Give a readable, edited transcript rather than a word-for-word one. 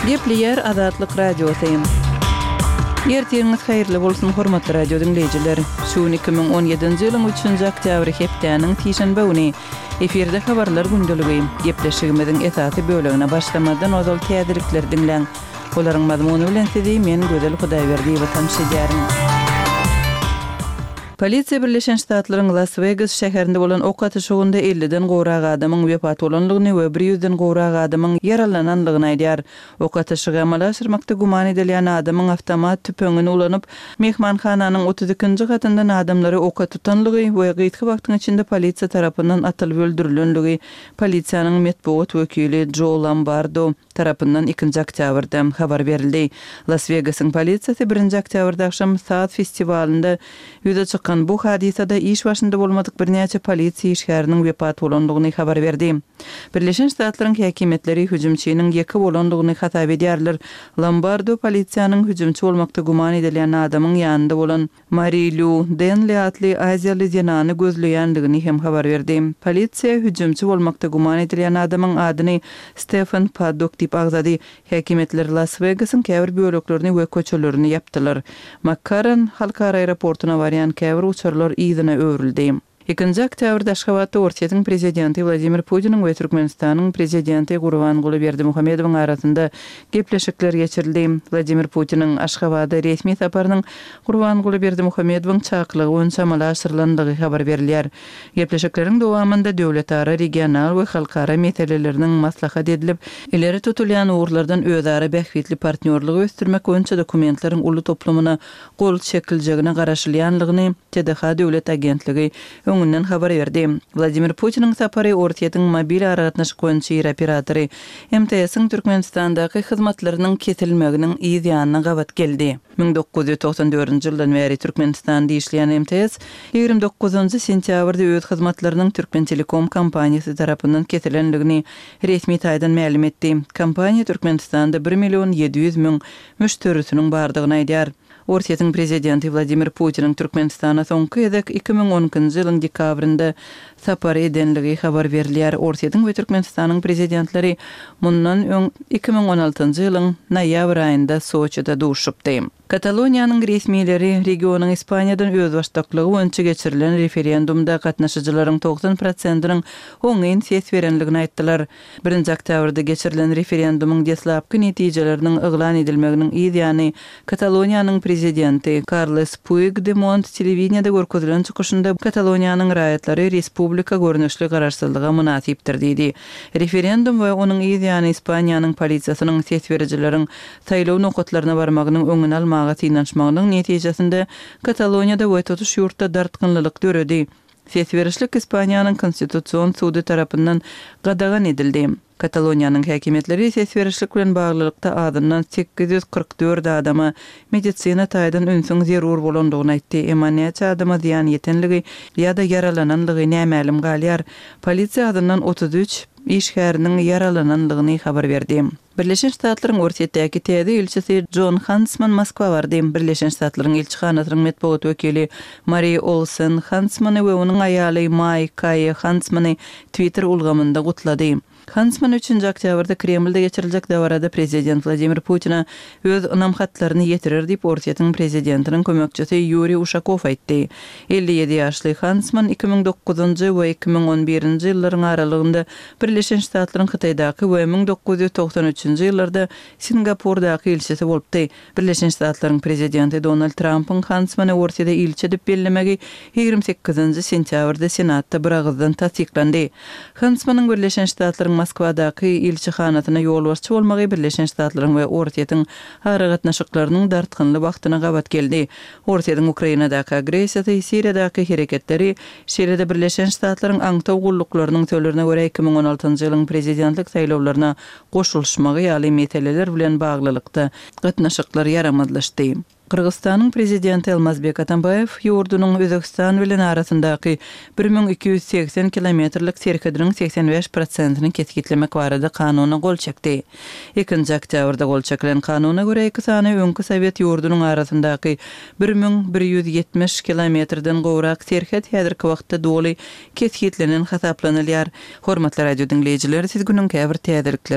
Gepleyer Azatlyk radiosyň. Ertiňiz haýyrly bolsun hormatly radio dinleýijiler. Şu 2017-nji ýylyň 3-nji oktýabry hepdeniň tişenbe güni eferde habarlar gündəligi gepleşigimiziň esasy bölegine başlamadan ozal täzelikler dinleň. Olaryň mazmuny bilen sizi men Gözel Hudaýberdi we tanışýarym. Polisiýa Birleşen Ştatlaryň Las Vegas şäherinde bolan ok atyşygynda 50-den gowrak adamyň wepat bolanlygyny we 100-den gowrak adamyň yaralananlygyny aýdýar. Ok atyşygy amal aşyrmakda guman edilýän adamyň awtomat tüpeňini ulanyp mehmanhananyň 32-nji katyndan adamlary oka tutanlygy we gytky wagtyň içinde polisiýa tarapyndan atylyp öldürilenligi polisiýanyň metbuat wekili Joe Lombardo tarapyndan 2-nji oktýabrda habar berildi. Las Vegasyň polisiýasy 1-nji oktýabrda akşam saat festiwalynda ýüze bu hadisada iş başında bolmadyk birnäçe polisiýa işgäriniň wepat bolanlygyny habar berdi. Birleşen Ştatlaryň häkimetleri hüjümçiniň ýeki bolanlygyny hatap edýärler. Lombardo polisiýanyň hüjümçi bolmakda guman edilýän adamyň ýanynda bolan Marilu Denley atly Aziýaly zenany gözleýändigini hem habar berdi. Polisiýa hüjümçi bolmakda guman edilýän adamyň adyny Stephen Paddock diýip agzady. Häkimetler Las Vegasyň käbir böleklerini we köçelerini ýapdylar. McCarran halkara aeroportuna barýan käbir uçurlar ýygyna öwrüldi. 2-nji oktýabrda Aşgabatda Ortiýatyň prezidenti Vladimir Putiniň we Türkmenistanyň prezidenti Gurbanguly Berdimuhamedowyň arasynda gepleşikler geçirildi. Vladimir Putiniň Aşgabatda resmi saparynyň Gurbanguly Berdimuhamedowyň çaklygy boýunça amala aşyrylandygy habar berilýär. Gepleşikleriň dowamında döwletara, regional we halkara meseleleriniň maslahat edilip, ileri tutulýan uğurlardan özara bähwitli partnerligi ösdürmek boýunça dokumentleriň uly toplumyna gol çekiljegine garaşylýanlygyny TDH döwlet agentligi öňünden habar berdi. Vladimir Putiniň sapary Ortiýatyň mobil aragatnaşyk goýunçy operatory MTS-iň Türkmenistandaky hyzmatlarynyň kesilmeginiň ýygynyna gabat geldi. 1994-nji ýyldan beri Türkmenistanda işleýän MTS 29-njy sentýabrda öz hyzmatlarynyň Türkmen Telekom kompaniýasy tarapyndan kesilenligini resmi taýdan ma'lum etdi. Kompaniýa Türkmenistanda 1.700.000 müşterisiniň bardygyny aýdýar. Ortiýatyň prezidenti Vladimir Putiniň Türkmenistana soňky edek 2010-njy ýylyň dekabrynda sapar edenligi habar berilýär. Ortiýatyň we Türkmenistanyň prezidentleri mundan öň 2016-njy ýylyň noýabr aýynda Soçida duşupdy. Kataloniýanyň resmileri regionyň Ispaniýadan öz başdaklygy boýunça geçirilen referendumda gatnaşyjylaryň 90%-nyň oňyn ses berenligini aýtdylar. 1-nji oktýabrda geçirilen referendumuň deslapky netijeleriniň yglan edilmeginiň ýygyny Kataloniýanyň prezidenti Carles Puigdemont telewiziýada görkezilen çykyşynda Kataloniýanyň raýatlary respublika görnüşli garaşsyzlyga münasipdir diýdi. Referendum we onuň ýygyny Ispaniýanyň polisiýasynyň ses berijileriň saýlaw nokatlaryna barmagynyň öňüne almagyna tynanşmagynyň netijesinde Kataloniýada we tutuş ýurtda dartgynlylyk döredi. Ses berişlik Ispaniýanyň konstitusiýon sudy tarapyndan gadagan edildi. Kataloniýanyň häkimetleri ses berişlik bilen baglylykda adından 844 adama medisina taýdan ünsüň zerur bolandygyny aýtdy. Emanýaty adama ziýan ýetenligi ýa-da yaralananlygy nämälim galýar. Polisiýa adından 33 işgäriniň yaralananlygyny habar berdi. Birleşen Ştatlaryň Ortiýatdaky täze elçisi John Huntsman Moskwa bardy. Birleşen Ştatlaryň elçihanasynyň metbuat wekili Marie Olsen Huntsmany we onuň aýaly Mike Huntsmany Twitter ulgamynda gutlady. Huntsman 3-nji oktýabrda Kremlde geçiriljek dawarada prezident Vladimir Putina öz namhatlaryny ýetirir diýip Ortiýatyň prezidentiniň kömekçisi Yuri Ushakov aýtdy. 57 ýaşly Huntsman 2009-njy we 2011-nji ýyllaryň aralygynda Birleşen Ştatlaryň Hytaýdaky we 1993-nji ýyllarda Singapurdaky elçisi bolupdy. Birleşen Ştatlaryň prezidenti Donald Trump'yň Huntsmany Ortiýada elçi diýip bellemegi 28-nji sentýabrda Senatda bir agzdan tasdiklandy. Huntsmanyň Birleşen Ştatlaryň Moskvadaky elçihanasyna ýolbaşçy bolmagy Birleşen Ştatlaryň we Ortiýatyň aragatnaşyklarynyň dartgynly wagtyna gabat geldi. Ortiýatyň Ukrainadaky agresiýasy, Siriýadaky hereketleri, şeýle-de Birleşen Ştatlaryň aňtaw gullyklarynyň tölerine görä 2016-njy ýylyň prezidentlik saýlawlaryna goşulmagy ýaly meseleler bilen baglylykda gatnaşyklar ýaramadlaşdy. Kırgızstanyň prezidenti Almazbek Atambayew ýurdunyň Özbekistan bilen arasyndaky 1280 kilometrlik serkediniň 85%-ni ketgitlemek barada kanuny gol çekdi. 2-nji oktýabrda gol çekilen kanuna görä iki sany öňkü Sowet ýurdunyň arasyndaky 1170 kilometrden gowrak serket häzirki wagtda doly ketgitlenen hasaplanylýar. Hormatly radio dinleýijiler, siz günüň käbir täzelikler